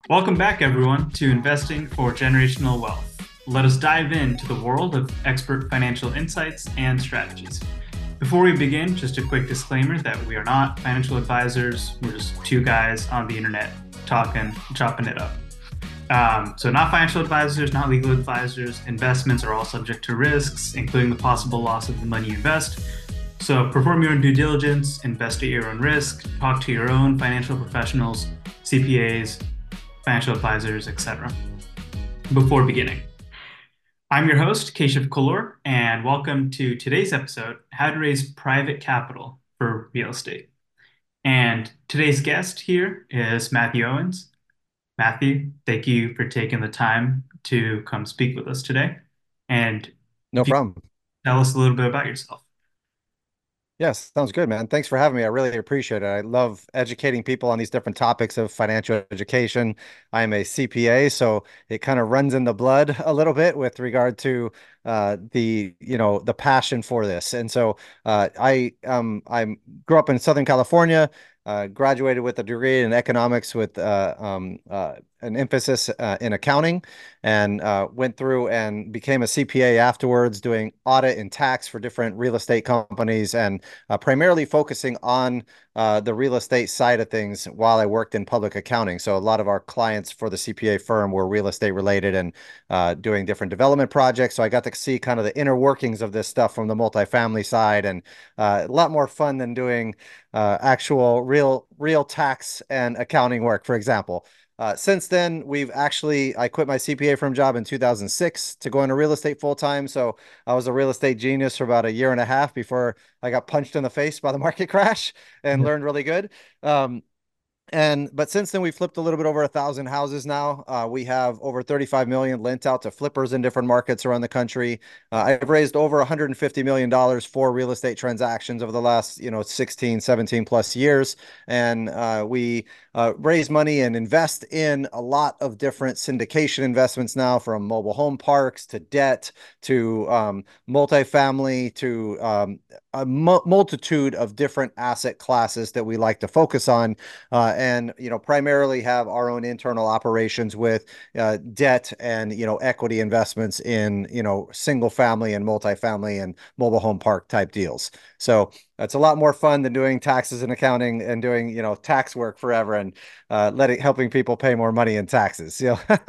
Welcome back, everyone, to Investing for Generational Wealth. Let us dive into the world of expert financial insights and strategies. Before we begin, just a quick disclaimer that we are not financial advisors. We're just two guys on the internet talking, chopping it up. So, not financial advisors, not legal advisors. Investments are all subject to risks, including the possible loss of the money you invest. So, perform your own due diligence, invest at your own risk, talk to your own financial professionals, CPAs, financial advisors, etc. Before beginning, I'm your host, Keshav Kolor, and welcome to today's episode, How to Raise Private Capital for Real Estate. And today's guest here is Matthew Owens. Matthew, thank you for taking the time to come speak with us today. And No if you problem. tell us a little bit about yourself. Yes, sounds good, man. Thanks for having me. I really appreciate it. I love educating people on these different topics of financial education. I am a CPA, so it kind of runs in the blood a little bit with regard to the passion for this. And so I grew up in Southern California, graduated with a degree in economics with an emphasis in accounting, and went through and became a CPA afterwards, doing audit and tax for different real estate companies and primarily focusing on the real estate side of things while I worked in public accounting. So a lot of our clients for the CPA firm were real estate related and doing different development projects. So I got to see kind of the inner workings of this stuff from the multifamily side, and a lot more fun than doing actual real tax and accounting work, for example. Since then, I quit my CPA firm job in 2006 to go into real estate full time. So I was a real estate genius for about a year and a half before I got punched in the face by the market crash and Yeah. learned really good. But since then we flipped a little bit over 1,000 houses now. We have over 35 million lent out to flippers in different markets around the country. I've raised over $150 million for real estate transactions over the last, 16, 17 plus years. And we raise money and invest in a lot of different syndication investments now, from mobile home parks to debt to multifamily to a multitude of different asset classes that we like to focus on, and primarily have our own internal operations with debt and equity investments in single family and multifamily and mobile home park type deals. So it's a lot more fun than doing taxes and accounting and doing tax work forever and letting helping people pay more money in taxes.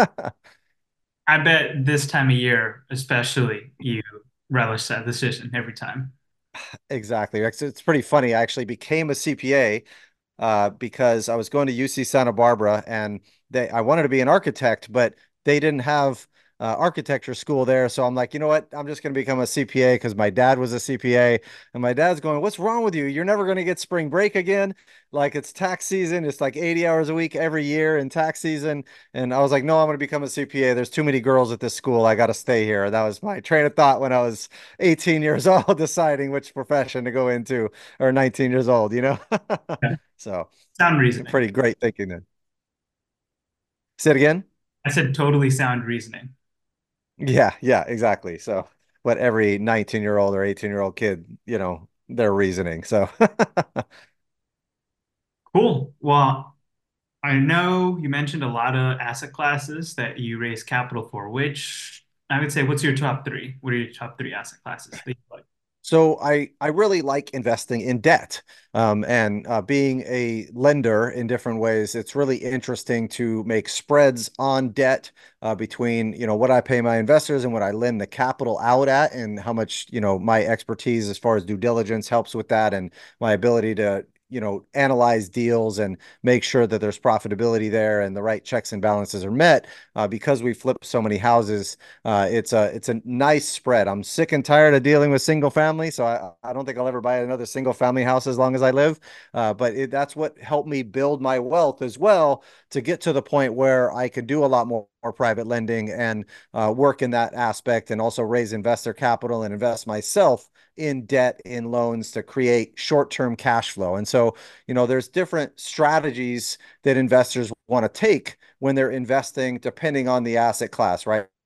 I bet this time of year, especially, you relish that decision every time. Exactly. It's pretty funny. I actually became a CPA because I was going to UC Santa Barbara, and I wanted to be an architect, but they didn't have architecture school there. So I'm like, you know what? I'm just going to become a CPA because my dad was a CPA, and my dad's going, "What's wrong with you? You're never going to get spring break again. Like, it's tax season. It's like 80 hours a week every year in tax season." And I was like, "No, I'm going to become a CPA. There's too many girls at this school. I got to stay here." That was my train of thought when I was 18 years old, deciding which profession to go into, or 19 years old. Yeah. So Sound reasoning. pretty great thinking then. Say it again. I said totally sound reasoning. Yeah, exactly. So what every 19-year-old or 18-year-old kid, their reasoning. So Cool. Well, I know you mentioned a lot of asset classes that you raise capital for, which I would say, what's your top three? What are your top three asset classes that you like? I really like investing in debt, and being a lender in different ways. It's really interesting to make spreads on debt between what I pay my investors and what I lend the capital out at, and how much my expertise as far as due diligence helps with that, and my ability to analyze deals and make sure that there's profitability there and the right checks and balances are met. Because we flip so many houses, it's a nice spread. I'm sick and tired of dealing with single family, so I don't think I'll ever buy another single family house as long as I live. That's what helped me build my wealth as well, to get to the point where I could do a lot more private lending and work in that aspect, and also raise investor capital and invest myself in debt, in loans, to create short-term cash flow. And so, there's different strategies that investors want to take when they're investing, depending on the asset class, right?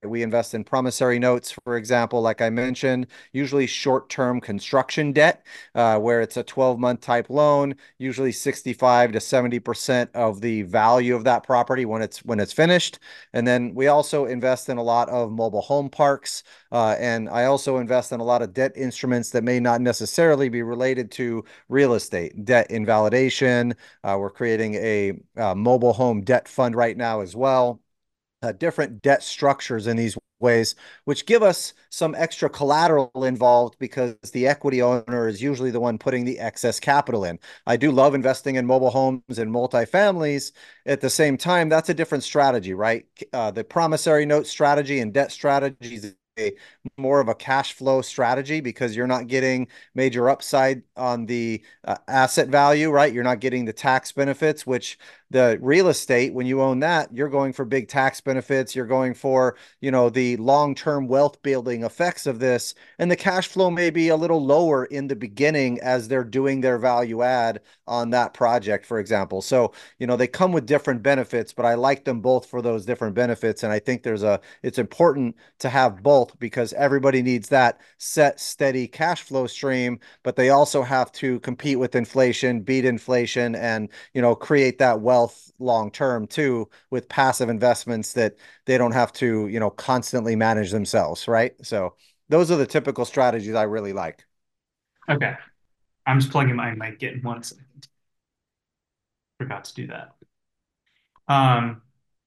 We invest in promissory notes, for example, like I mentioned, usually short-term construction debt, where it's a 12-month type loan, usually 65 to 70% of the value of that property when it's finished. And then we also invest in a lot of mobile home parks, and I also invest in a lot of debt instruments that may not necessarily be related to real estate, debt invalidation. We're creating a mobile home debt fund right now as well. Different debt structures in these ways, which give us some extra collateral involved because the equity owner is usually the one putting the excess capital in. I do love investing in mobile homes and multifamilies. At the same time, that's a different strategy, right? The promissory note strategy and debt strategies a more of a cash flow strategy because you're not getting major upside on the asset value, right? You're not getting the tax benefits, which the real estate, when you own that, you're going for big tax benefits. You're going for, the long-term wealth building effects of this. And the cash flow may be a little lower in the beginning as they're doing their value add on that project, for example. So, they come with different benefits, but I like them both for those different benefits. And I think it's important to have both because everybody needs that set, steady cash flow stream, but they also have to compete with inflation, beat inflation, and, create that wealth long term too with passive investments that they don't have to, constantly manage themselves, right? So those are the typical strategies I really like. Okay. I'm just plugging my mic in 1 second. Forgot to do that. Um,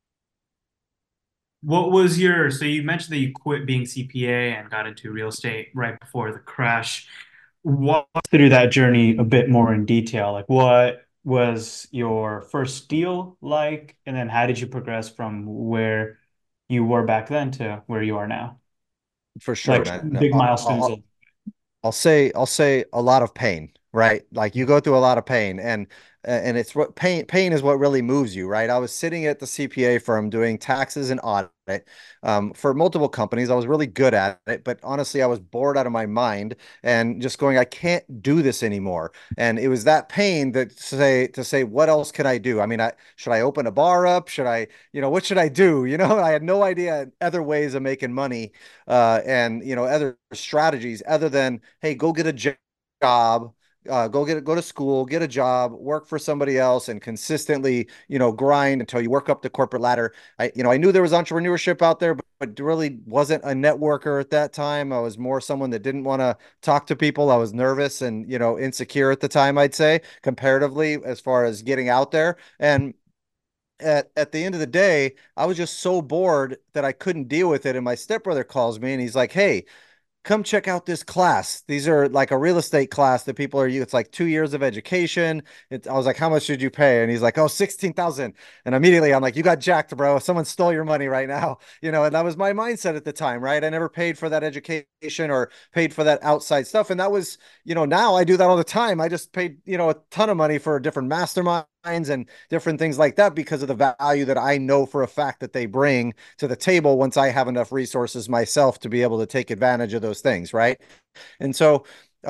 what was so you mentioned that you quit being CPA and got into real estate right before the crash. Walk us through that journey a bit more in detail. Like, what was your first deal like? And then how did you progress from where you were back then to where you are now? For sure, Like, man. big milestones. I'll say a lot of pain, right? Like you go through a lot of pain and it's what pain is what really moves you, right? I was sitting at the CPA firm doing taxes and audit for multiple companies. I was really good at it, but honestly, I was bored out of my mind and just going, I can't do this anymore. And it was that pain that to say, what else can I do? I mean, should I open a bar up? Should I, what should I do? I had no idea other ways of making money and other strategies other than hey, go get a job, go to school, get a job, work for somebody else, and consistently grind until you work up the corporate ladder. I knew there was entrepreneurship out there, but really wasn't a networker at that time. I was more someone that didn't want to talk to people. I was nervous and insecure at the time, I'd say, comparatively as far as getting out there. And at the end of the day, I was just so bored that I couldn't deal with it. And my stepbrother calls me and he's like, "Hey, come check out this class. These are like a real estate class that people are, it's like 2 years of education." I was like, "How much did you pay?" And he's like, "Oh, 16,000." And immediately I'm like, "You got jacked, bro. Someone stole your money right now." And that was my mindset at the time, right? I never paid for that education or paid for that outside stuff. And that was, now I do that all the time. I just paid, a ton of money for different masterminds and different things like that because of the value that I know for a fact that they bring to the table once I have enough resources myself to be able to take advantage of those things, right? And so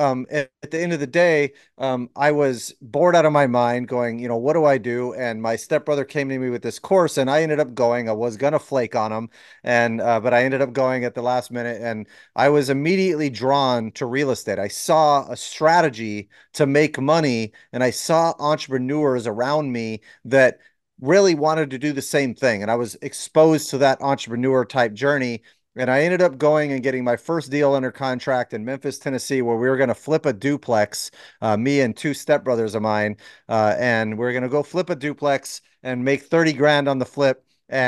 at the end of the day, I was bored out of my mind going, what do I do? And my stepbrother came to me with this course and I ended up going. I was going to flake on him. But I ended up going at the last minute and I was immediately drawn to real estate. I saw a strategy to make money and I saw entrepreneurs around me that really wanted to do the same thing. And I was exposed to that entrepreneur type journey and I ended up going and getting my first deal under contract in Memphis, Tennessee, where we were going to flip a duplex, me and two stepbrothers of mine. And we are going to go flip a duplex and make 30 grand on the flip.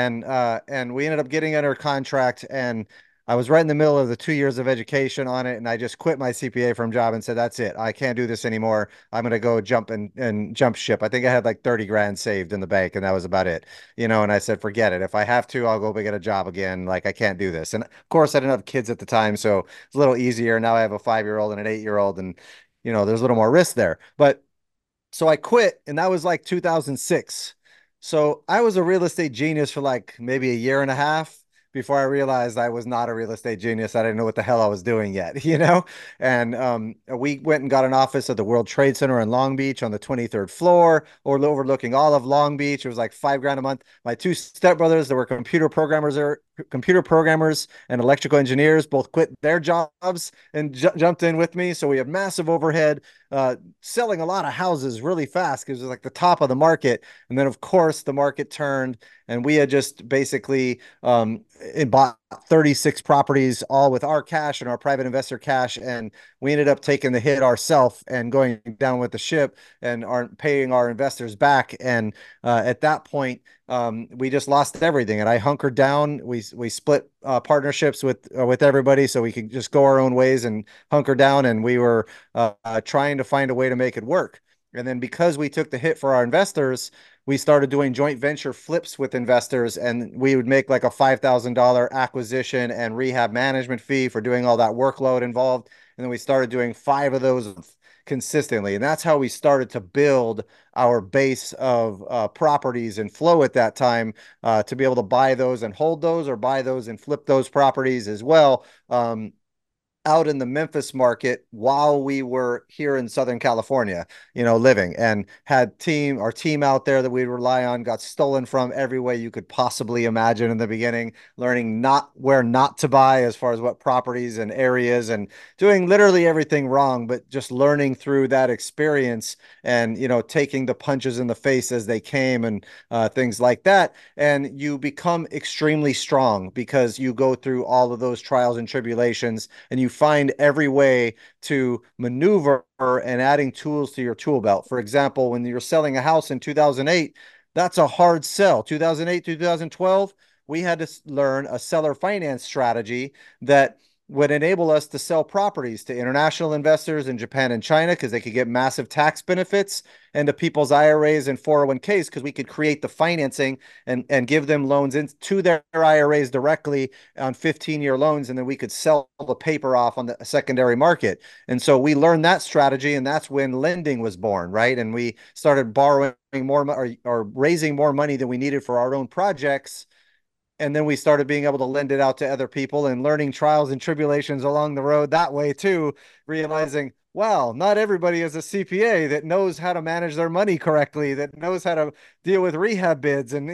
And we ended up getting under contract. And I was right in the middle of the 2 years of education on it. And I just quit my CPA from job and said, that's it. I can't do this anymore. I'm going to go jump and jump ship. I think I had like 30 grand saved in the bank, and that was about it. And I said, forget it. If I have to, I'll go get a job again. Like, I can't do this. And of course, I didn't have kids at the time, so it's a little easier. Now I have a 5-year-old and an 8-year-old, and, there's a little more risk there. But so I quit, and that was like 2006. So I was a real estate genius for like maybe a year and a half. before I realized I was not a real estate genius. I didn't know what the hell I was doing yet, And we went and got an office at the World Trade Center in Long Beach on the 23rd floor, or overlooking all of Long Beach. It was like 5 grand a month. My two stepbrothers, that were computer programmers and electrical engineers, both quit their jobs and jumped in with me. So we have massive overhead, selling a lot of houses really fast because it was like the top of the market. And then, of course, the market turned, and we had just basically bought 36 properties, all with our cash and our private investor cash. And we ended up taking the hit ourselves and going down with the ship and aren't paying our investors back. And at that point, we just lost everything. And I hunkered down. We split partnerships with everybody so we could just go our own ways and hunker down. And we were trying to find a way to make it work. And then, because we took the hit for our investors, we started doing joint venture flips with investors, and we would make like a $5,000 acquisition and rehab management fee for doing all that workload involved. And then we started doing 5 of those consistently. And that's how we started to build our base of properties and flow at that time, to be able to buy those and hold those, or buy those and flip those properties as well. Out in the Memphis market while we were here in Southern California, living, and had our team out there that we'd rely on got stolen from every way you could possibly imagine in the beginning, learning not where not to buy as far as what properties and areas, and doing literally everything wrong, but just learning through that experience and, taking the punches in the face as they came, and things like that. And you become extremely strong because you go through all of those trials and tribulations, and you find every way to maneuver and adding tools to your tool belt. For example, when you're selling a house in 2008, that's a hard sell. 2008 to 2012, we had to learn a seller finance strategy that would enable us to sell properties to international investors in Japan and China because they could get massive tax benefits, and to people's IRAs and 401ks because we could create the financing and give them loans into their IRAs directly on 15-year loans, and then we could sell the paper off on the secondary market. And so we learned that strategy, and that's when lending was born, right? And we started borrowing more, or raising more money than we needed for our own projects, and then we started being able to lend it out to other people, and learning trials and tribulations along the road that way too, realizing, wow, not everybody is a CPA that knows how to manage their money correctly, that knows how to deal with rehab bids, and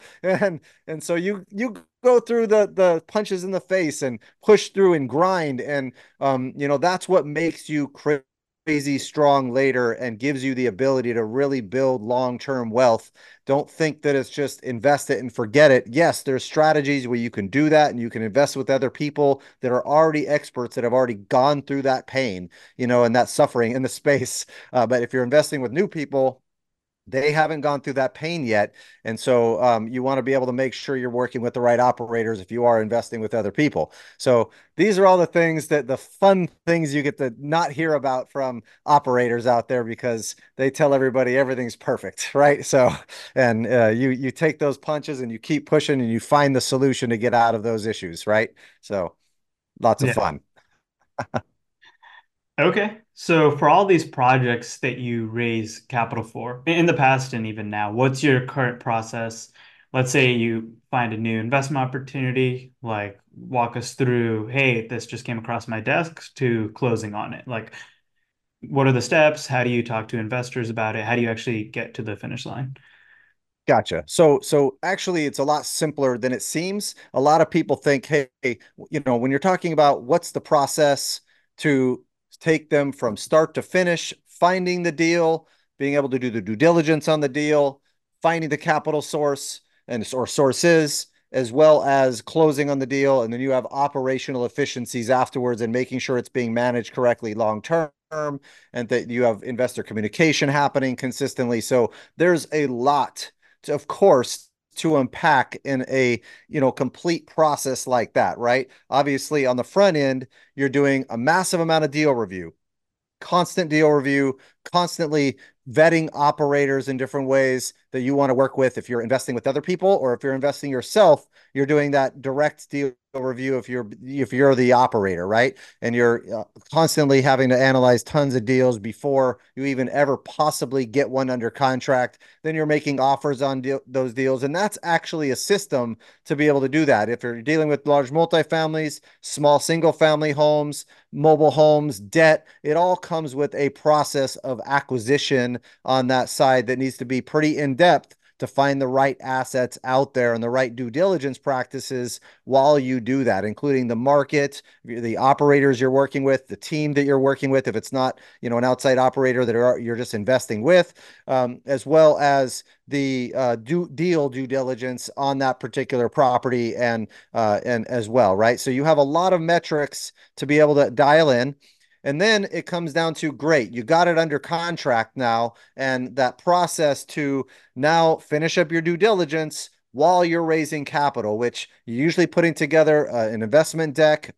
and so you go through the punches in the face and push through and grind, and that's what makes you crazy strong later and gives you the ability to really build long-term wealth. Don't think that it's just invest it and forget it. Yes, there's strategies where you can do that, and you can invest with other people that are already experts, that have already gone through that pain, and that suffering in the space. But if you're investing with new people, they haven't gone through that pain yet. And so you want to be able to make sure you're working with the right operators if you are investing with other people. So these are all the fun things you get to not hear about from operators out there, because they tell everybody everything's perfect, right? So, and you take those punches and you keep pushing, and you find the solution to get out of those issues, right? So lots of Yeah. fun. Okay. So for all these projects that you raise capital for in the past and even now, what's your current process? Let's say you find a new investment opportunity, like walk us through, hey, this just came across my desk, to closing on it. Like, what are the steps? How do you talk to investors about it? How do you actually get to the finish line? Gotcha. So actually, it's a lot simpler than it seems. A lot of people think, hey, when you're talking about what's the process to take them from start to finish, finding the deal, being able to do the due diligence on the deal, finding the capital source and or sources, as well as closing on the deal, and then you have operational efficiencies afterwards and making sure it's being managed correctly long term, and that you have investor communication happening consistently. So there's a lot, of course, to unpack in a complete process like that, right? Obviously, on the front end, you're doing a massive amount of deal review, constant deal review, constantly vetting operators in different ways, that you want to work with if you're investing with other people, or if you're investing yourself, you're doing that direct deal review if you're the operator, right? And you're constantly having to analyze tons of deals before you even ever possibly get one under contract. Then you're making offers on those deals, and that's actually a system to be able to do that. If you're dealing with large multifamilies, small single family homes, mobile homes, debt, it all comes with a process of acquisition on that side that needs to be pretty in depth to find the right assets out there and the right due diligence practices while you do that, including the market, the operators you're working with, the team that you're working with, if it's not, an outside operator that you're just investing with, as well as the deal due diligence on that particular property, and as well, right? So you have a lot of metrics to be able to dial in. And then it comes down to, great, you got it under contract now, and that process to now finish up your due diligence while you're raising capital, which you're usually putting together an investment deck,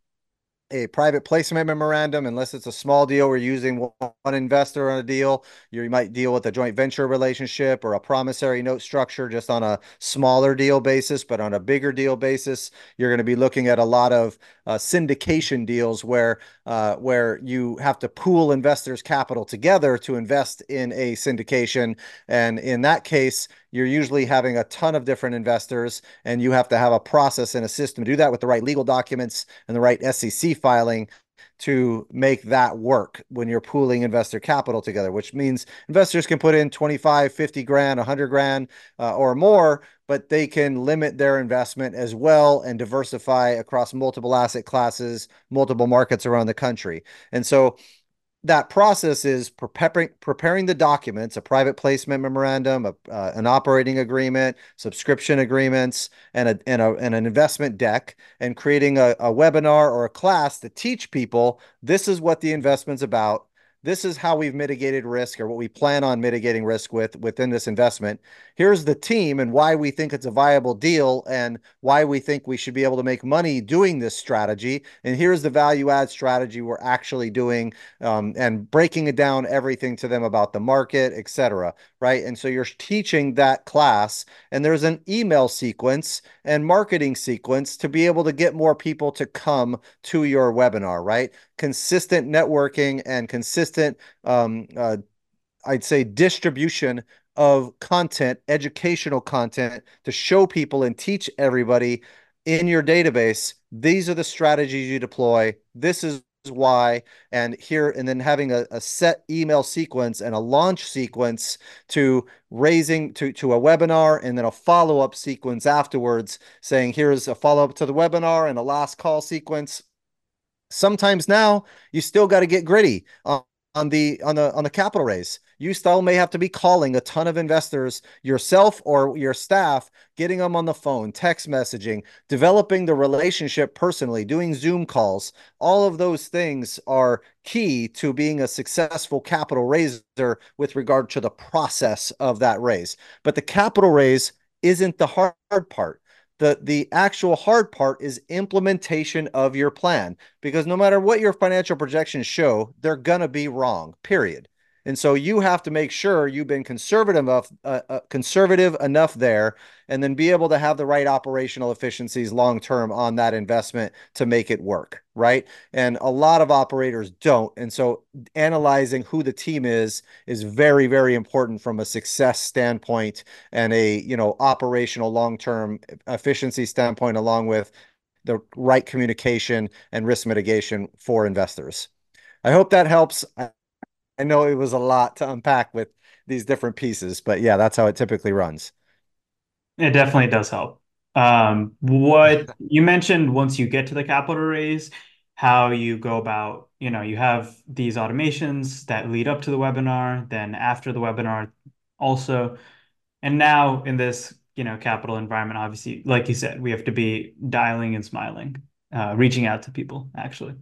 a private placement memorandum, unless it's a small deal. We're using one investor on a deal. You might deal with a joint venture relationship or a promissory note structure just on a smaller deal basis, but on a bigger deal basis, you're going to be looking at a lot of syndication deals where you have to pool investors' capital together to invest in a syndication. And in that case, you're usually having a ton of different investors, and you have to have a process and a system to do that with the right legal documents and the right SEC filing to make that work when you're pooling investor capital together, which means investors can put in 25, 50 grand, 100 grand, or more, but they can limit their investment as well and diversify across multiple asset classes, multiple markets around the country. And so that process is preparing the documents, a private placement memorandum, an operating agreement, subscription agreements, and an investment deck, and creating a webinar or a class to teach people this is what the investment's about. This is how we've mitigated risk, or what we plan on mitigating risk within this investment. Here's the team and why we think it's a viable deal, and why we think we should be able to make money doing this strategy. And here's the value add strategy we're actually doing, and breaking it down, everything to them about the market, etc. Right? And so you're teaching that class, and there's an email sequence and marketing sequence to be able to get more people to come to your webinar, right? Consistent networking and consistent, I'd say, distribution of content, educational content, to show people and teach everybody in your database. These are the strategies you deploy. This is why. And then having a set email sequence and a launch sequence to raising to a webinar, and then a follow-up sequence afterwards saying, here's a follow-up to the webinar and a last call sequence. Sometimes now you still got to get gritty on the capital raise. You still may have to be calling a ton of investors yourself or your staff, getting them on the phone, text messaging, developing the relationship personally, doing Zoom calls. All of those things are key to being a successful capital raiser with regard to the process of that raise. But the capital raise isn't the hard part. The actual hard part is implementation of your plan, because no matter what your financial projections show, they're going to be wrong, period. And so you have to make sure you've been conservative enough there, and then be able to have the right operational efficiencies long term on that investment to make it work, right? And a lot of operators don't. And so analyzing who the team is very, very important from a success standpoint, and a, operational long term efficiency standpoint, along with the right communication and risk mitigation for investors. I hope that helps. I know it was a lot to unpack with these different pieces, but yeah, that's how it typically runs. It definitely does help. What you mentioned, once you get to the capital raise, how you go about, you have these automations that lead up to the webinar, then after the webinar also. And now in this, capital environment, obviously, like you said, we have to be dialing and smiling, reaching out to people, actually.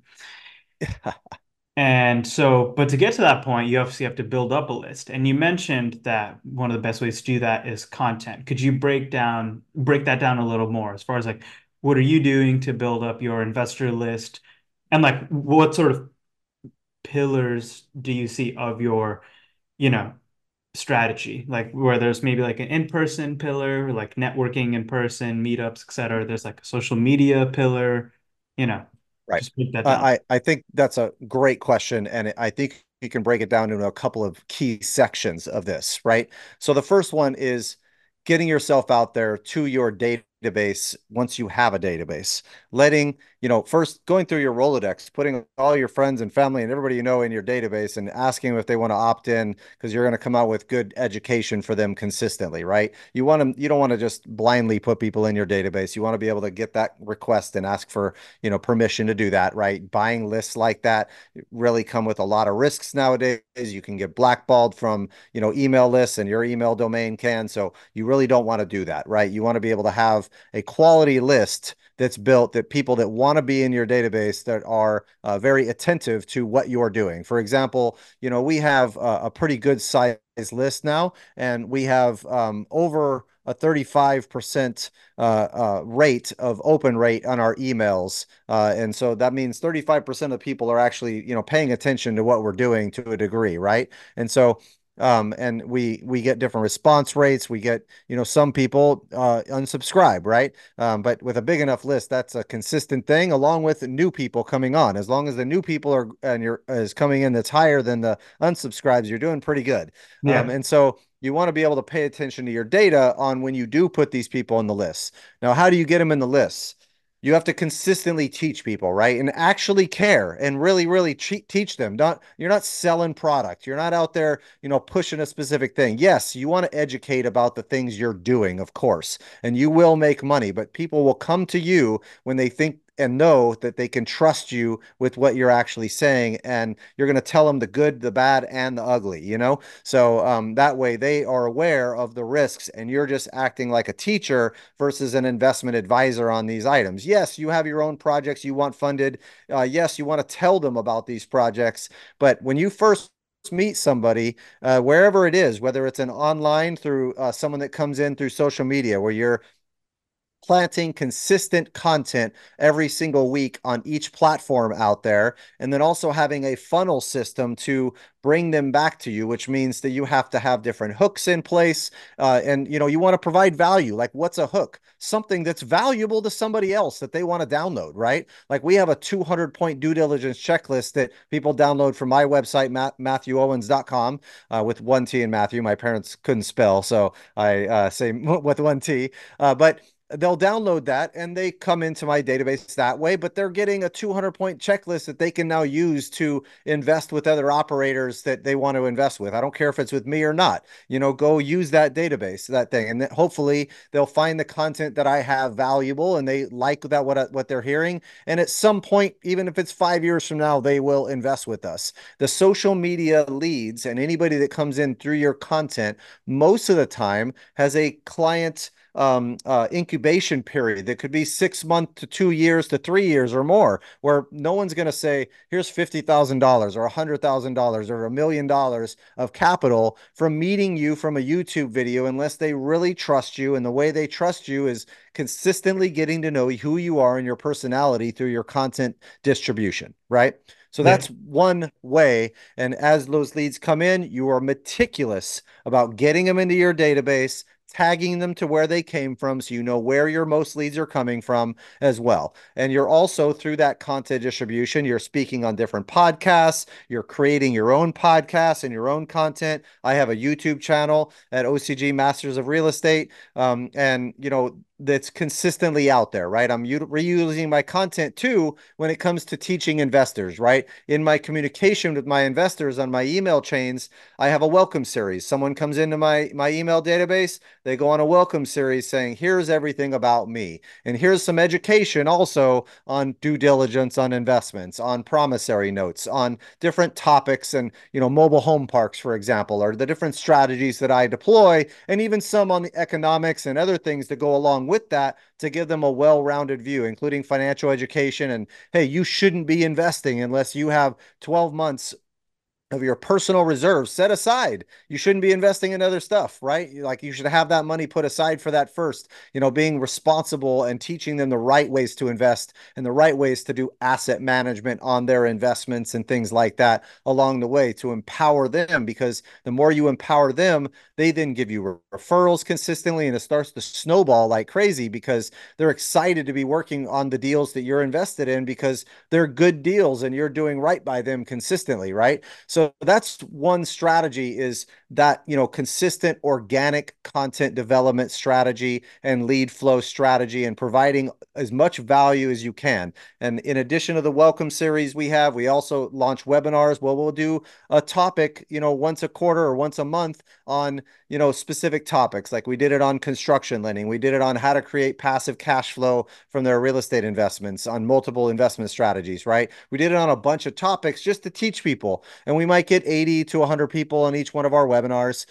And so, but to get to that point, you obviously have to build up a list. And you mentioned that one of the best ways to do that is content. Could you break that down a little more, as far as like, what are you doing to build up your investor list? And like, what sort of pillars do you see of your, you know, strategy, like where there's maybe like an in-person pillar, like networking in person, meetups, etc. There's like a social media pillar, you know, Right. just break that down. I think that's a great question, and I think you can break it down into a couple of key sections of this, right? So the first one is getting yourself out there to your database once you have a database. Letting, first going through your Rolodex, putting all your friends and family and everybody you know in your database and asking them if they want to opt in because you're going to come out with good education for them consistently, right? You don't want to just blindly put people in your database. You want to be able to get that request and ask for permission to do that, right? Buying lists like that really come with a lot of risks nowadays. You can get blackballed from, email lists and your email domain can. So you really don't want to do that, right? You want to be able to have a quality list that's built that people that want to be in your database that are very attentive to what you're doing. For example, we have a pretty good size list now, and we have over a 35% rate of open rate on our emails. And so that means 35% of people are actually, paying attention to what we're doing to a degree, right? And so and we get different response rates. We get, some people unsubscribe, right? But with a big enough list, that's a consistent thing, along with new people coming on. As long as the new people are and you're is coming in that's higher than the unsubscribes, you're doing pretty good. Yeah. And so you want to be able to pay attention to your data on when you do put these people on the list. Now, how do you get them in the lists? You have to consistently teach people, right? And actually care and really, really teach them. You're not selling product. You're not out there, pushing a specific thing. Yes, you want to educate about the things you're doing, of course, and you will make money, but people will come to you when they think and know that they can trust you with what you're actually saying, and you're going to tell them the good, the bad, and the ugly. So that way they are aware of the risks, and you're just acting like a teacher versus an investment advisor on these items. Yes, you have your own projects you want funded. Yes, you want to tell them about these projects, but when you first meet somebody, wherever it is, whether it's an online through someone that comes in through social media, where you're planting consistent content every single week on each platform out there, and then also having a funnel system to bring them back to you, which means that you have to have different hooks in place. And you want to provide value. Like, what's a hook? Something that's valuable to somebody else that they want to download, right? Like, we have a 200-point due diligence checklist that people download from my website, MatthewOwens.com, with one T in Matthew. My parents couldn't spell, so I say with one T. But they'll download that and they come into my database that way, but they're getting a 200-point checklist that they can now use to invest with other operators that they want to invest with. I don't care if it's with me or not. Go use that database, that thing, and then hopefully they'll find the content that I have valuable and they like that what they're hearing. And at some point, even if it's 5 years from now, they will invest with us. The social media leads and anybody that comes in through your content most of the time has a client incubation period that could be 6 months to 2 years to 3 years or more, where no one's going to say, here's $50,000 or $100,000 or $1 million of capital from meeting you from a YouTube video unless they really trust you. And the way they trust you is consistently getting to know who you are and your personality through your content distribution, right? So Yeah. that's one way. And as those leads come in, you are meticulous about getting them into your database, tagging them to where they came from so you know where your most leads are coming from as well. And you're also, through that content distribution, you're speaking on different podcasts, you're creating your own podcasts and your own content. I have a YouTube channel at OCG Masters of Real Estate. And that's consistently out there, right? I'm reusing my content too when it comes to teaching investors, right? In my communication with my investors on my email chains, I have a welcome series. Someone comes into my email database, they go on a welcome series saying, here's everything about me. And here's some education also on due diligence on investments, on promissory notes, on different topics and, mobile home parks, for example, or the different strategies that I deploy, and even some on the economics and other things that go along with that to give them a well-rounded view, including financial education. And hey, you shouldn't be investing unless you have 12 months of your personal reserves set aside. You shouldn't be investing in other stuff, right? Like you should have that money put aside for that first, being responsible and teaching them the right ways to invest and the right ways to do asset management on their investments and things like that along the way to empower them, because the more you empower them, they then give you referrals consistently and it starts to snowball like crazy because they're excited to be working on the deals that you're invested in because they're good deals and you're doing right by them consistently, right? So that's one strategy, is that, consistent organic content development strategy and lead flow strategy and providing as much value as you can. And in addition to the welcome series we also launch webinars where we'll do a topic, once a quarter or once a month on, specific topics. Like we did it on construction lending. We did it on how to create passive cash flow from their real estate investments on multiple investment strategies, right? We did it on a bunch of topics just to teach people. And we might get 80 to 100 people on each one of our webinars,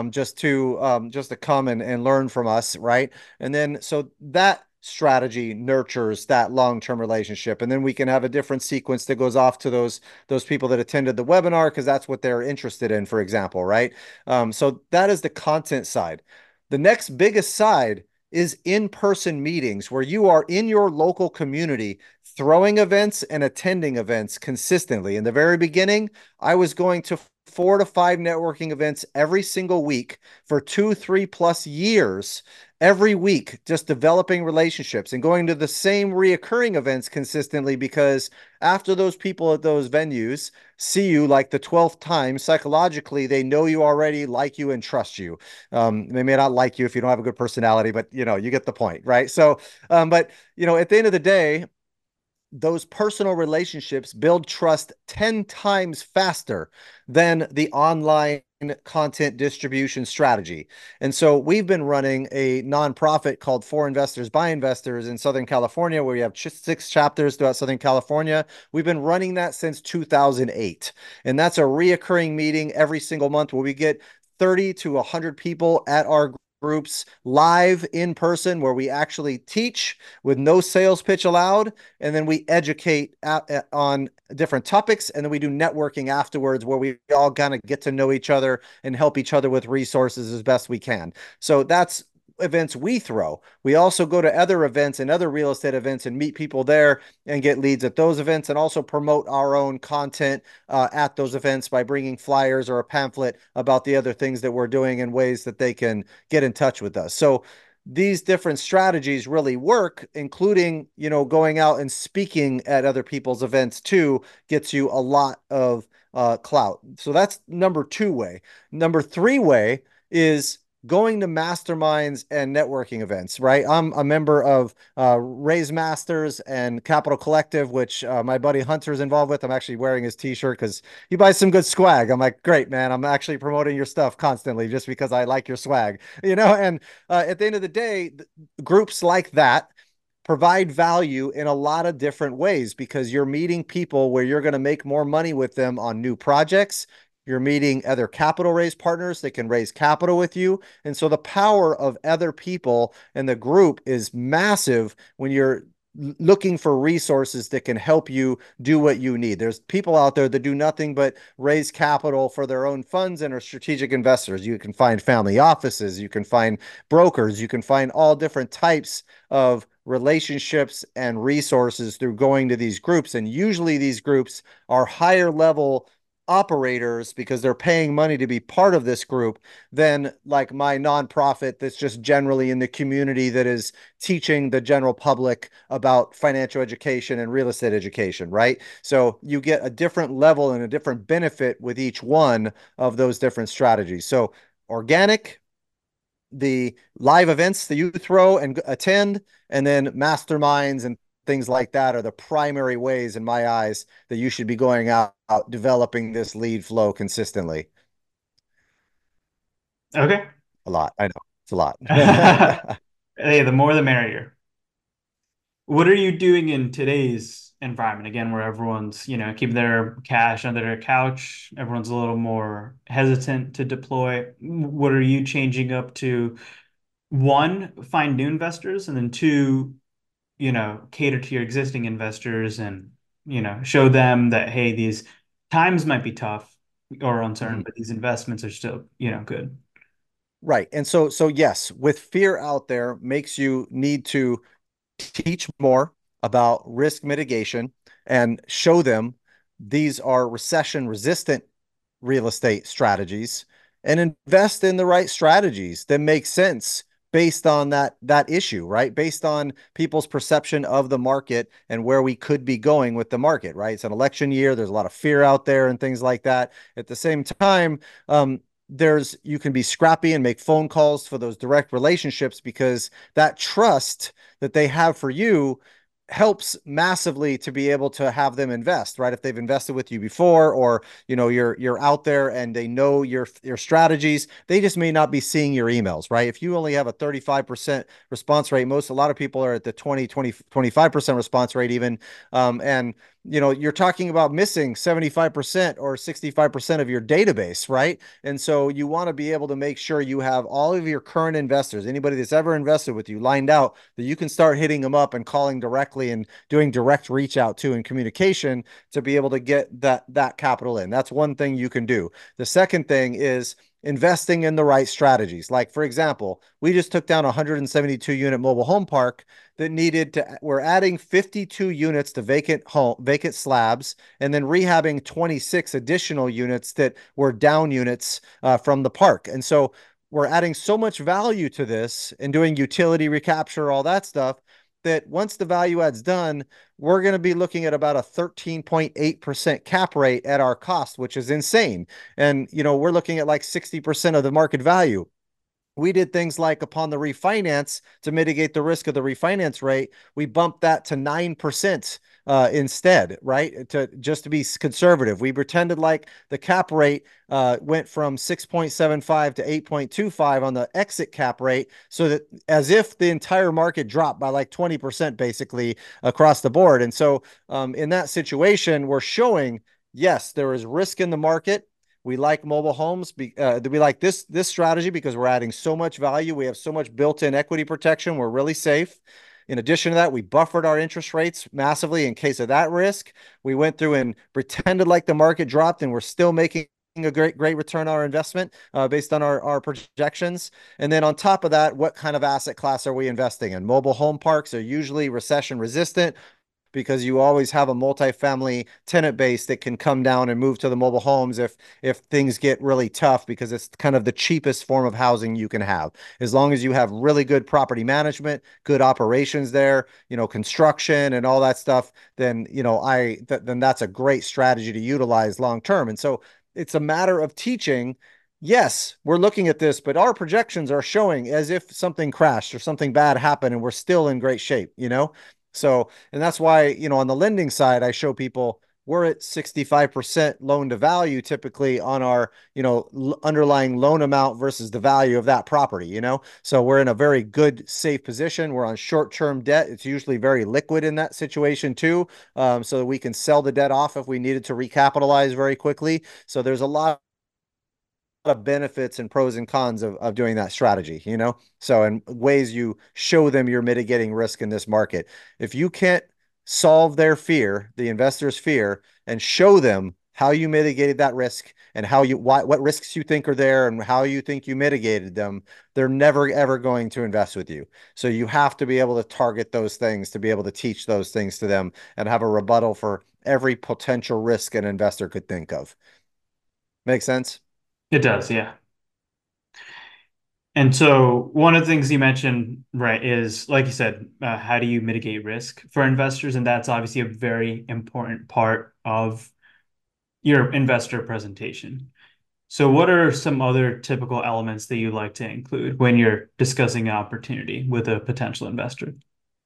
just to come and learn from us, right? And then so that strategy nurtures that long-term relationship, and then we can have a different sequence that goes off to those people that attended the webinar because that's what they're interested in, for example, right? So that is the content side. The next biggest side is in-person meetings where you are in your local community throwing events and attending events consistently. In the very beginning, I was going to 4 to 5 networking events every single week for 2, 3+ years, every week, just developing relationships and going to the same reoccurring events consistently, because after those people at those venues see you like the 12th time, psychologically, they know you already, like you, and trust you. They may not like you if you don't have a good personality, but you get the point, right? So, but at the end of the day, those personal relationships build trust 10 times faster than the online content distribution strategy. And so we've been running a nonprofit called For Investors by Investors in Southern California, where we have 6 chapters throughout Southern California. We've been running that since 2008. And that's a reoccurring meeting every single month where we get 30 to 100 people at our groups live in person, where we actually teach with no sales pitch allowed, and then we educate on different topics, and then we do networking afterwards where we all kind of get to know each other and help each other with resources as best we can. So that's events we throw. We also go to other events and other real estate events and meet people there and get leads at those events, and also promote our own content at those events by bringing flyers or a pamphlet about the other things that we're doing and ways that they can get in touch with us. So these different strategies really work, including, going out and speaking at other people's events too, gets you a lot of clout. So that's number 2 way. Number 3 way is going to masterminds and networking events, right? I'm a member of Raise Masters and Capital Collective, which my buddy Hunter's involved with. I'm actually wearing his t-shirt because he buys some good swag. I'm like, great, man. I'm actually promoting your stuff constantly just because I like your swag, and at the end of the day, groups like that provide value in a lot of different ways, because you're meeting people where you're going to make more money with them on new projects. You're meeting other capital raise partners that can raise capital with you. And so the power of other people and the group is massive when you're looking for resources that can help you do what you need. There's people out there that do nothing but raise capital for their own funds and are strategic investors. You can find family offices, you can find brokers, you can find all different types of relationships and resources through going to these groups. And usually these groups are higher level operators because they're paying money to be part of this group than like my nonprofit that's just generally in the community that is teaching the general public about financial education and real estate education, right? So you get a different level and a different benefit with each one of those different strategies. So organic, the live events that you throw and attend, and then masterminds and things like that are the primary ways, in my eyes, that you should be going out developing this lead flow consistently. Okay. A lot. I know it's a lot. Hey, the more the merrier. What are you doing in today's environment again, where everyone's, keeping their cash under their couch, everyone's a little more hesitant to deploy? What are you changing up to, one, find new investors, and then two, cater to your existing investors and, show them that, hey, these times might be tough. or uncertain, Mhm. but these investments are still, good. Right. And so yes, with fear out there makes you need to teach more about risk mitigation and show them these are recession resistant real estate strategies and invest in the right strategies that make sense based on that issue, right? Based on people's perception of the market and where we could be going with the market, right? It's an election year. There's a lot of fear out there and things like that. At the same time, there's you can be scrappy and make phone calls for those direct relationships because that trust that they have for you helps massively to be able to have them invest, right? If they've invested with you before, or you're out there and they know your strategies, they just may not be seeing your emails, right? If you only have a 35% response rate, a lot of people are at the 25% response rate even. And you're talking about missing 75% or 65% of your database, right? And so you want to be able to make sure you have all of your current investors, anybody that's ever invested with you, lined out that you can start hitting them up and calling directly and doing direct reach out to and communication to be able to get that capital in. That's one thing you can do. The second thing is investing in the right strategies. Like, for example, we just took down a 172 unit mobile home park that we're adding 52 units to vacant slabs, and then rehabbing 26 additional units that were down units from the park. And so we're adding so much value to this and doing utility recapture, all that stuff, that once the value add's done, we're going to be looking at about a 13.8% cap rate at our cost, which is insane. And, we're looking at like 60% of the market value. We did things like upon the refinance to mitigate the risk of the refinance rate, we bumped that to 9% instead, right? To be conservative. We pretended like the cap rate went from 6.75 to 8.25 on the exit cap rate, so that as if the entire market dropped by like 20% basically across the board. And so in that situation, we're showing, yes, there is risk in the market. We like mobile homes. We like this strategy because we're adding so much value. We have so much built-in equity protection. We're really safe. In addition to that, we buffered our interest rates massively in case of that risk. We went through and pretended like the market dropped, and we're still making a great return on our investment based on our projections. And then on top of that, what kind of asset class are we investing in? Mobile home parks are usually recession resistant because you always have a multifamily tenant base that can come down and move to the mobile homes if things get really tough, because it's kind of the cheapest form of housing you can have. As long as you have really good property management, good operations there, construction and all that stuff, then then that's a great strategy to utilize long term. And so it's a matter of teaching. Yes, we're looking at this, but our projections are showing as if something crashed or something bad happened and we're still in great shape. So, and that's why, on the lending side, I show people we're at 65% loan to value typically on our, underlying loan amount versus the value of that property. So we're in a very good, safe position. We're on short-term debt. It's usually very liquid in that situation too. So that we can sell the debt off if we needed to recapitalize very quickly. So there's a lot of benefits and pros and cons of doing that strategy. So, in ways you show them you're mitigating risk in this market. If you can't solve their fear, the investor's fear, and show them how you mitigated that risk and what risks you think are there and how you think you mitigated them, they're never ever going to invest with you. So you have to be able to target those things, to be able to teach those things to them and have a rebuttal for every potential risk an investor could think of. Make sense? It does, yeah. And so one of the things you mentioned, right, is like you said, how do you mitigate risk for investors? And that's obviously a very important part of your investor presentation. So what are some other typical elements that you like to include when you're discussing an opportunity with a potential investor?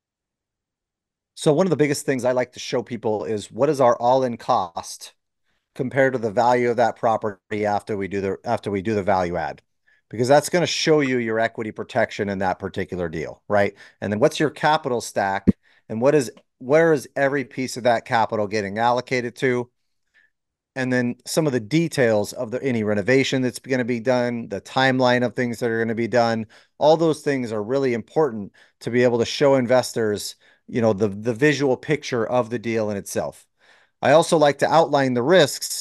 So one of the biggest things I like to show people is what is our all-in cost compared to the value of that property after we do the value add. Because that's going to show you your equity protection in that particular deal, right? And then what's your capital stack and where is every piece of that capital getting allocated to? And then some of the details of any renovation that's going to be done, the timeline of things that are going to be done. All those things are really important to be able to show investors, the visual picture of the deal in itself. I also like to outline the risks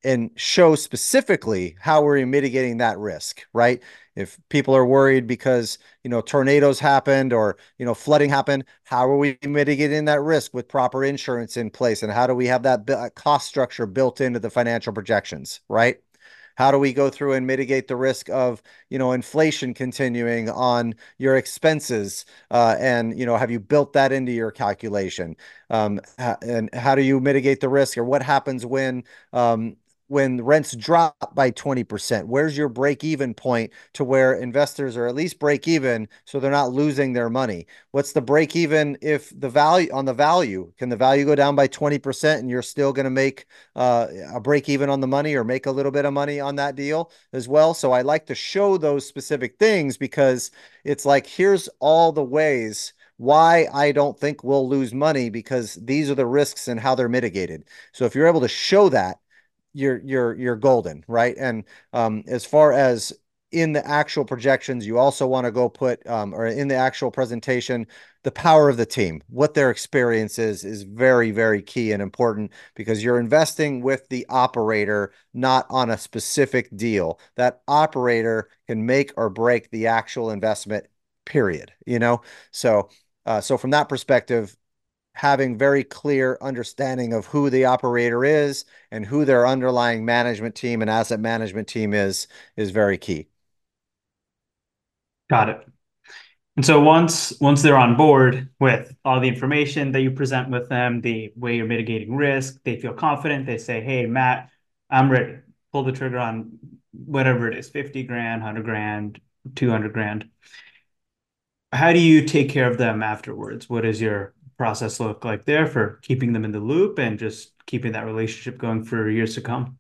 and show specifically how we're mitigating that risk, right? If people are worried because, tornadoes happened or, flooding happened, how are we mitigating that risk with proper insurance in place? And how do we have that cost structure built into the financial projections, right? How do we go through and mitigate the risk of, inflation continuing on your expenses? And, have you built that into your calculation? And how do you mitigate the risk, or what happens when rents drop by 20%? Where's your break even point to where investors are at least break even so they're not losing their money? What's the break even if the value on the value? Can the value go down by 20% and you're still going to make a break even on the money or make a little bit of money on that deal as well? So I like to show those specific things because it's like, here's all the ways why I don't think we'll lose money because these are the risks and how they're mitigated. So if you're able to show that, you're golden, right? And as far as in the actual projections, you also want to go put or in the actual presentation, the power of the team, what their experience is very, very key and important because you're investing with the operator, not on a specific deal. That operator can make or break the actual investment, period. So from that perspective, having very clear understanding of who the operator is and who their underlying management team and asset management team is very key. Got it. And so once they're on board with all the information that you present with them, the way you're mitigating risk, they feel confident. They say, "Hey, Matt, I'm ready. Pull the trigger on whatever it is, 50 grand, 100 grand, 200 grand." How do you take care of them afterwards? What does your process look like there for keeping them in the loop and just keeping that relationship going for years to come?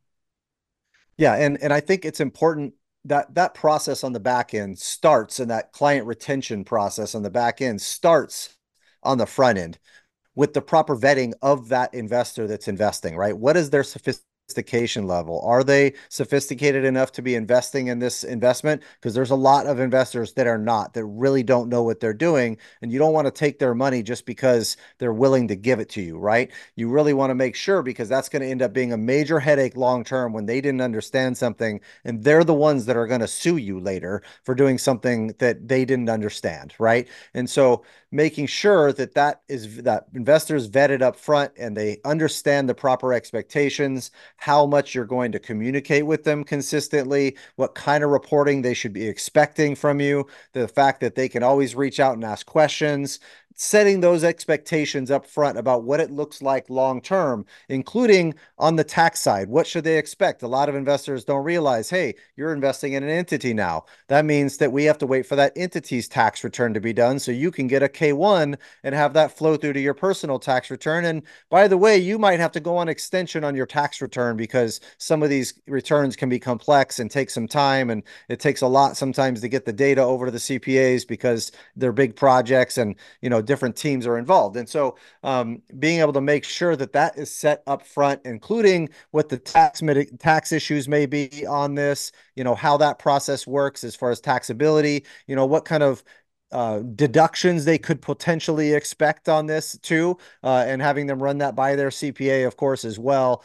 Yeah, and I think it's important that that process on the back end starts, and that client retention process on the back end starts on the front end with the proper vetting of that investor that's investing, right? What is their sophistication level? Are they sophisticated enough to be investing in this investment? Because there's a lot of investors that are not, that really don't know what they're doing. And you don't want to take their money just because they're willing to give it to you, right? You really want to make sure because that's going to end up being a major headache long term when they didn't understand something. And they're the ones that are going to sue you later for doing something that they didn't understand, right? And so making sure that that investors vetted up front and they understand the proper expectations, how much you're going to communicate with them consistently, what kind of reporting they should be expecting from you, the fact that they can always reach out and ask questions, setting those expectations up front about what it looks like long term, including on the tax side. What should they expect? A lot of investors don't realize, hey, you're investing in an entity now. That means that we have to wait for that entity's tax return to be done so you can get a K1 and have that flow through to your personal tax return. And by the way, you might have to go on extension on your tax return because some of these returns can be complex and take some time. And it takes a lot sometimes to get the data over to the CPAs because they're big projects and, different teams are involved. And so being able to make sure that that is set up front, including what the tax issues may be on this, how that process works as far as taxability, what kind of deductions they could potentially expect on this too, and having them run that by their CPA, of course, as well,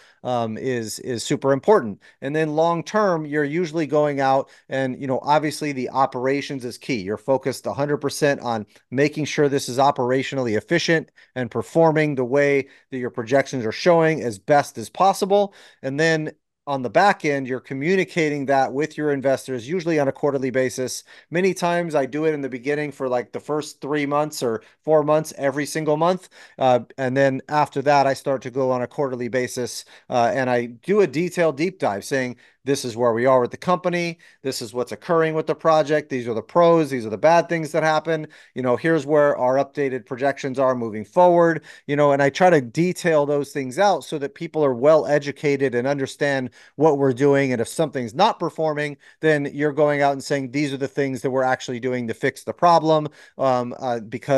is super important. And then long term, you're usually going out and obviously the operations is key. You're focused 100% on making sure this is operationally efficient and performing the way that your projections are showing as best as possible. And then on the back end, you're communicating that with your investors, usually on a quarterly basis. Many times I do it in the beginning for like the first 3 months or 4 months, every single month. And then after that, I start to go on a quarterly basis and I do a detailed deep dive saying, this is where we are with the company. This is what's occurring with the project. These are the pros. These are the bad things that happen. Here's where our updated projections are moving forward. And I try to detail those things out so that people are well educated and understand what we're doing. And if something's not performing, then you're going out and saying, these are the things that we're actually doing to fix the problem. Because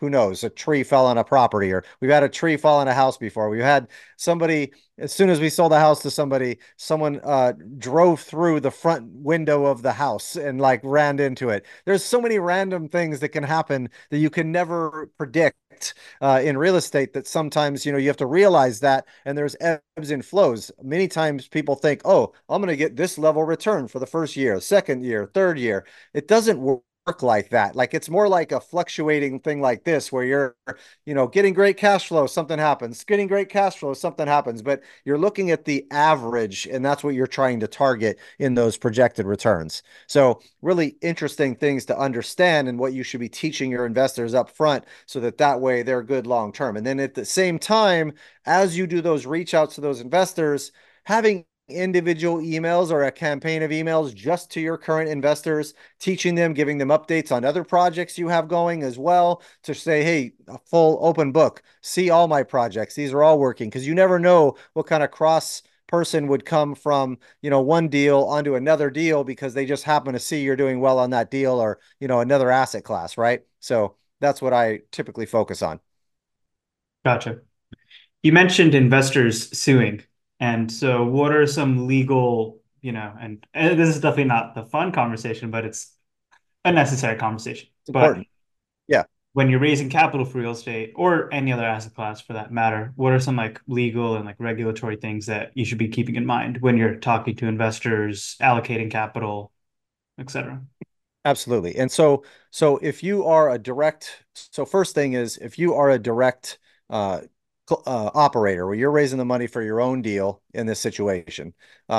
who knows, a tree fell on a property, or we've had a tree fall on a house before. We've had somebody, as soon as we sold a house to somebody, someone drove through the front window of the house and like ran into it. There's so many random things that can happen that you can never predict in real estate, that sometimes you have to realize that, and there's ebbs and flows. Many times people think, oh, I'm going to get this level return for the first year, second year, third year. It doesn't work like that. Like, it's more like a fluctuating thing like this, where you're getting great cash flow, something happens, getting great cash flow, something happens, but you're looking at the average, and that's what you're trying to target in those projected returns. So really interesting things to understand, and what you should be teaching your investors up front, so that way they're good long term. And then at the same time, as you do those reach outs to those investors, having individual emails or a campaign of emails just to your current investors, teaching them, giving them updates on other projects you have going as well, to say, hey, a full open book, see all my projects. These are all working, because you never know what kind of cross person would come from, one deal onto another deal, because they just happen to see you're doing well on that deal, or, another asset class, right? So that's what I typically focus on. Gotcha. You mentioned investors suing. And so, what are some legal, and this is definitely not the fun conversation, but it's a necessary conversation. It's But important. Yeah. when you're raising capital for real estate or any other asset class for that matter, what are some like legal and like regulatory things that you should be keeping in mind when you're talking to investors, allocating capital, et cetera? Absolutely. And so if you are a direct, so first thing is, if you are a direct uh, operator, where you're raising the money for your own deal in this situation,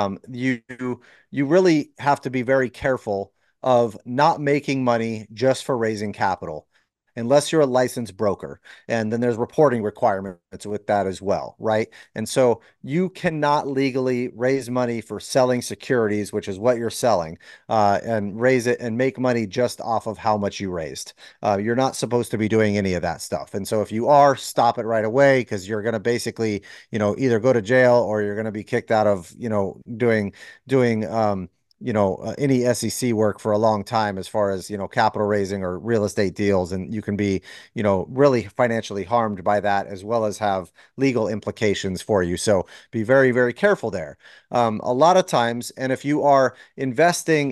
you really have to be very careful of not making money just for raising capital, unless you're a licensed broker. And then there's reporting requirements with that as well, right? And so you cannot legally raise money for selling securities, which is what you're selling, and raise it and make money just off of how much you raised. You're not supposed to be doing any of that stuff. And so if you are, stop it right away, because you're going to basically, either go to jail, or you're going to be kicked out of, doing any SEC work for a long time, as far as, capital raising or real estate deals. And you can be, really financially harmed by that, as well as have legal implications for you. So be very, very careful there. A lot of times, and if you are investing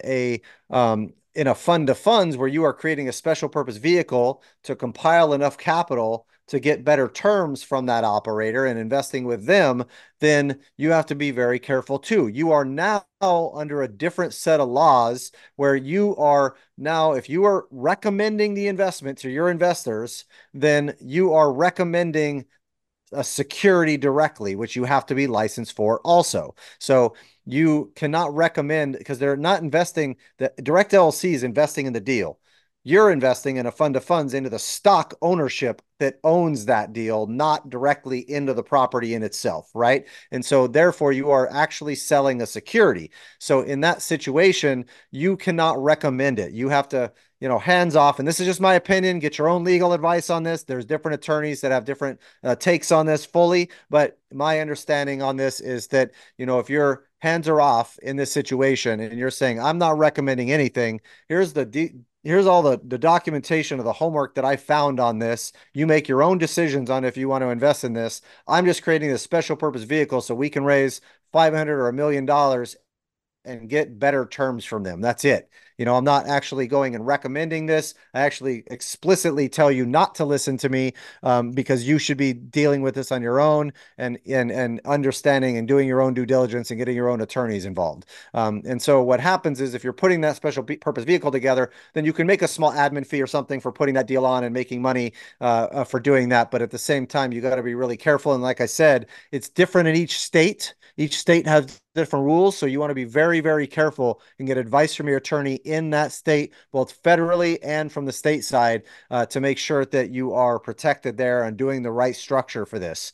in a fund of funds, where you are creating a special purpose vehicle to compile enough capital to get better terms from that operator and investing with them, then you have to be very careful too. You are now under a different set of laws, where you are now, if you are recommending the investment to your investors, then you are recommending a security directly, which you have to be licensed for also. So you cannot recommend, because they're not investing, the direct LLC is investing in the deal. You're investing in a fund of funds into the stock ownership that owns that deal, not directly into the property in itself, right? And so therefore you are actually selling a security. So in that situation, you cannot recommend it. You have to, hands off. And this is just my opinion. Get your own legal advice on this. There's different attorneys that have different takes on this fully. But my understanding on this is that, if your hands are off in this situation, and you're saying, I'm not recommending anything, here's all the documentation of the homework that I found on this. You make your own decisions on if you want to invest in this. I'm just creating this special purpose vehicle so we can raise 500 or $1 million and get better terms from them. That's it. I'm not actually going and recommending this. I actually explicitly tell you not to listen to me, because you should be dealing with this on your own, and understanding and doing your own due diligence and getting your own attorneys involved. And so what happens is, if you're putting that special purpose vehicle together, then you can make a small admin fee or something for putting that deal on and making money for doing that. But at the same time, you got to be really careful. And like I said, it's different in each state. Each state has different rules. So you want to be very, very careful and get advice from your attorney in that state, both federally and from the state side, to make sure that you are protected there and doing the right structure for this.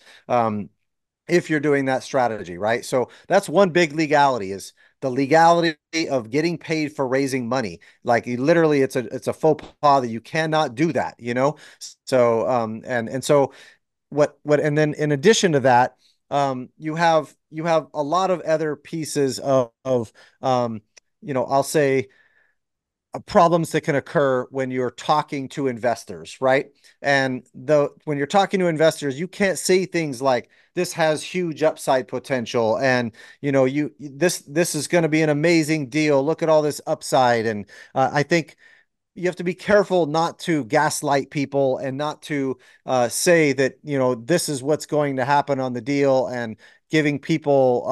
If you're doing that strategy, right? So that's one big legality, is the legality of getting paid for raising money. Like, literally, it's a faux pas that you cannot do that. So and so and then in addition to that, you have a lot of other pieces of I'll say, problems that can occur when you're talking to investors, right? And when you're talking to investors, you can't say things like this has huge upside potential, and you this is going to be an amazing deal. Look at all this upside, and I think you have to be careful not to gaslight people and not to say that this is what's going to happen on the deal and giving people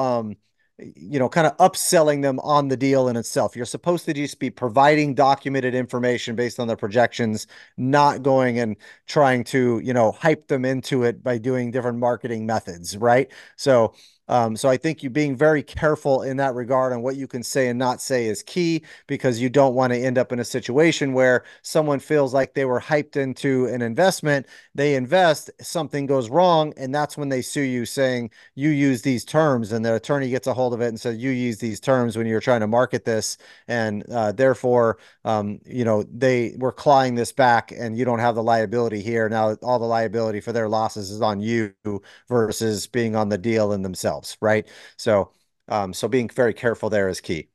kind of upselling them on the deal in itself. You're supposed to just be providing documented information based on the projections, not going and trying to hype them into it by doing different marketing methods, right? So I think you being very careful in that regard on what you can say and not say is key, because you don't want to end up in a situation where someone feels like they were hyped into an investment, they invest, something goes wrong, and that's when they sue you saying you use these terms, and the attorney gets a hold of it and says you use these terms when you're trying to market this, and therefore, they were clawing this back, and you don't have the liability here. Now all the liability for their losses is on you versus being on the deal in themselves, right? So being very careful there is key.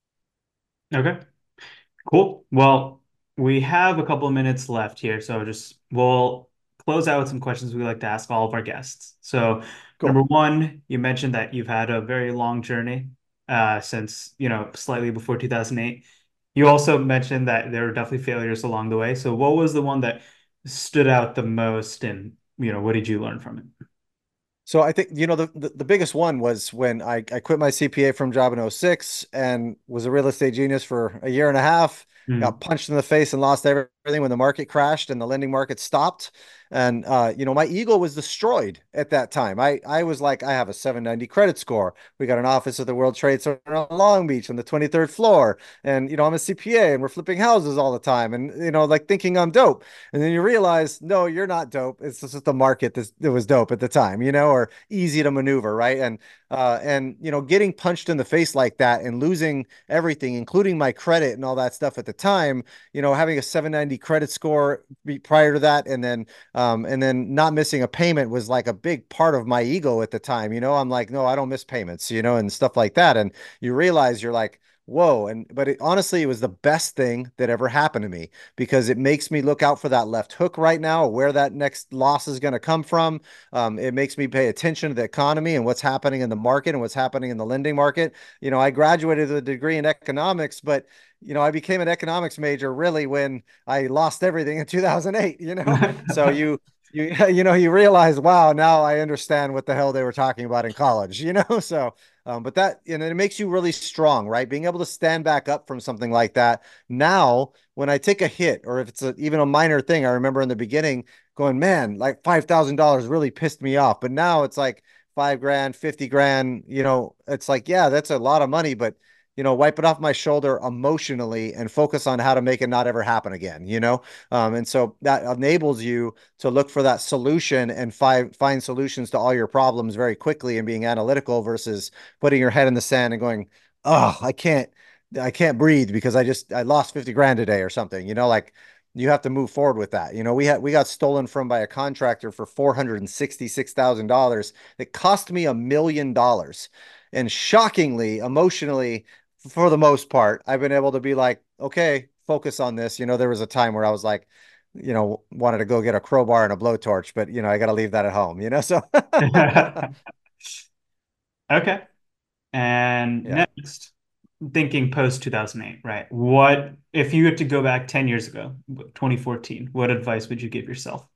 Okay, cool. Well, we have a couple of minutes left here, so just we'll close out with some questions we like to ask all of our guests. So, Cool. number one, you mentioned that you've had a very long journey since, slightly before 2008. You also mentioned that there were definitely failures along the way. So, what was the one that stood out the most, and, what did you learn from it? So I think the biggest one was when I quit my CPA from job in '06 and was a real estate genius for a year and a half, got Mm. punched in the face and lost everything when the market crashed and the lending market stopped. And my ego was destroyed at that time. I was like, I have a 790 credit score. We got an office at the World Trade Center on Long Beach on the 23rd floor. And I'm a CPA and we're flipping houses all the time. And like thinking I'm dope. And then you realize, no, you're not dope. It's just the market that was dope at the time, or easy to maneuver, right? And getting punched in the face like that and losing everything, including my credit and all that stuff at the time, having a 790 credit score prior to that, and then not missing a payment was like a big part of my ego at the time. I'm like, no, I don't miss payments, and stuff like that. And you realize you're like, whoa. But honestly, it was the best thing that ever happened to me, because it makes me look out for that left hook right now, where that next loss is going to come from. It makes me pay attention to the economy and what's happening in the market and what's happening in the lending market. I graduated with a degree in economics, but I became an economics major really when I lost everything in 2008, So you realize, wow, now I understand what the hell they were talking about in college, So but that, it makes you really strong, right? Being able to stand back up from something like that. Now, when I take a hit, or if it's even a minor thing, I remember in the beginning going, man, like $5,000 really pissed me off. But now it's like 5 grand, 50 grand, it's like, yeah, that's a lot of money, but wipe it off my shoulder emotionally and focus on how to make it not ever happen again. And so that enables you to look for that solution and find solutions to all your problems very quickly, and being analytical versus putting your head in the sand and going, oh, I can't breathe because I lost 50 grand today or something, like you have to move forward with that. We got stolen from by a contractor for $466,000. It cost me $1 million. And shockingly, emotionally, for the most part, I've been able to be like, okay, focus on this. There was a time where I was like, wanted to go get a crowbar and a blowtorch, but I got to leave that at home. So Okay. And yeah. next, thinking post 2008, right? What if you had to go back 10 years ago, 2014, what advice would you give yourself?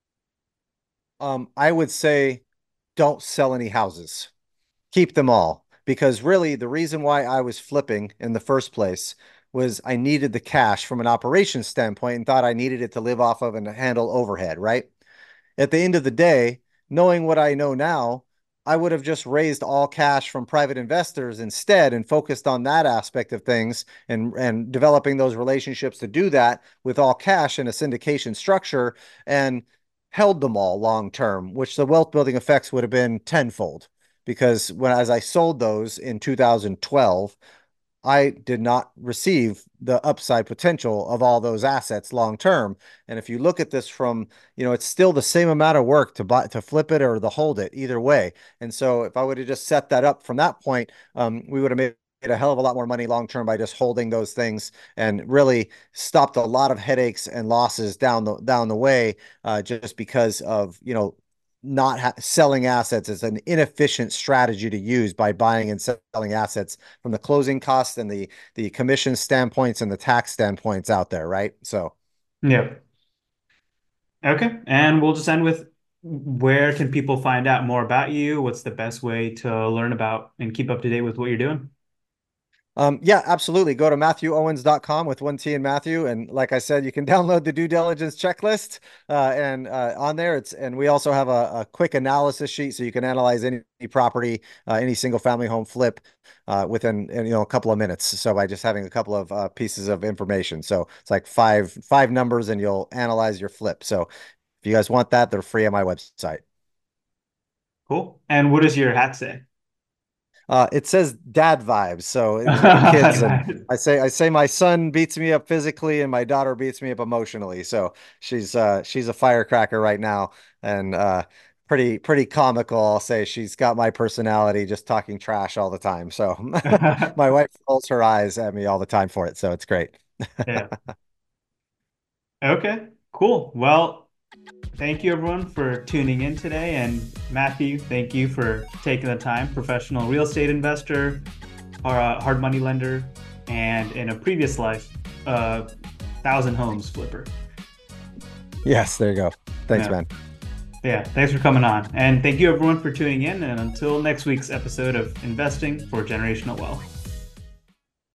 I would say don't sell any houses. Keep them all. Because really, the reason why I was flipping in the first place was I needed the cash from an operations standpoint and thought I needed it to live off of and handle overhead, right? At the end of the day, knowing what I know now, I would have just raised all cash from private investors instead and focused on that aspect of things, and developing those relationships to do that with all cash in a syndication structure, and held them all long term, which the wealth building effects would have been tenfold. Because as I sold those in 2012, I did not receive the upside potential of all those assets long term. And if you look at this from, it's still the same amount of work to flip it or to hold it either way. And so if I would have just set that up from that point, we would have made a hell of a lot more money long term by just holding those things, and really stopped a lot of headaches and losses down the way, just because of, not selling assets is an inefficient strategy to use by buying and selling assets from the closing costs and the commission standpoints and the tax standpoints out there, right? So Yeah. Okay. And we'll just end with, where can people find out more about you? What's the best way to learn about and keep up to date with what you're doing? Yeah, absolutely. Go to MatthewOwens.com with one T in Matthew. And like I said, you can download the due diligence checklist. And on there, and we also have a quick analysis sheet so you can analyze any property, any single family home flip within, a couple of minutes. So by just having a couple of pieces of information. So it's like five numbers and you'll analyze your flip. So if you guys want that, they're free on my website. Cool. And what does your hat say? It says dad vibes, so it was with the kids, and Got it. I say my son beats me up physically, and my daughter beats me up emotionally. So she's a firecracker right now, and pretty comical. I'll say she's got my personality, just talking trash all the time. So my wife rolls her eyes at me all the time for it. So it's great. Yeah. Okay. Cool. Well, thank you everyone for tuning in today. And Matthew, thank you for taking the time. Professional real estate investor, or a hard money lender, and in a previous life, 1,000 homes flipper. Yes, there you go. Thanks, Yeah. man. Yeah. Thanks for coming on. And thank you everyone for tuning in. And until next week's episode of Investing for Generational Wealth.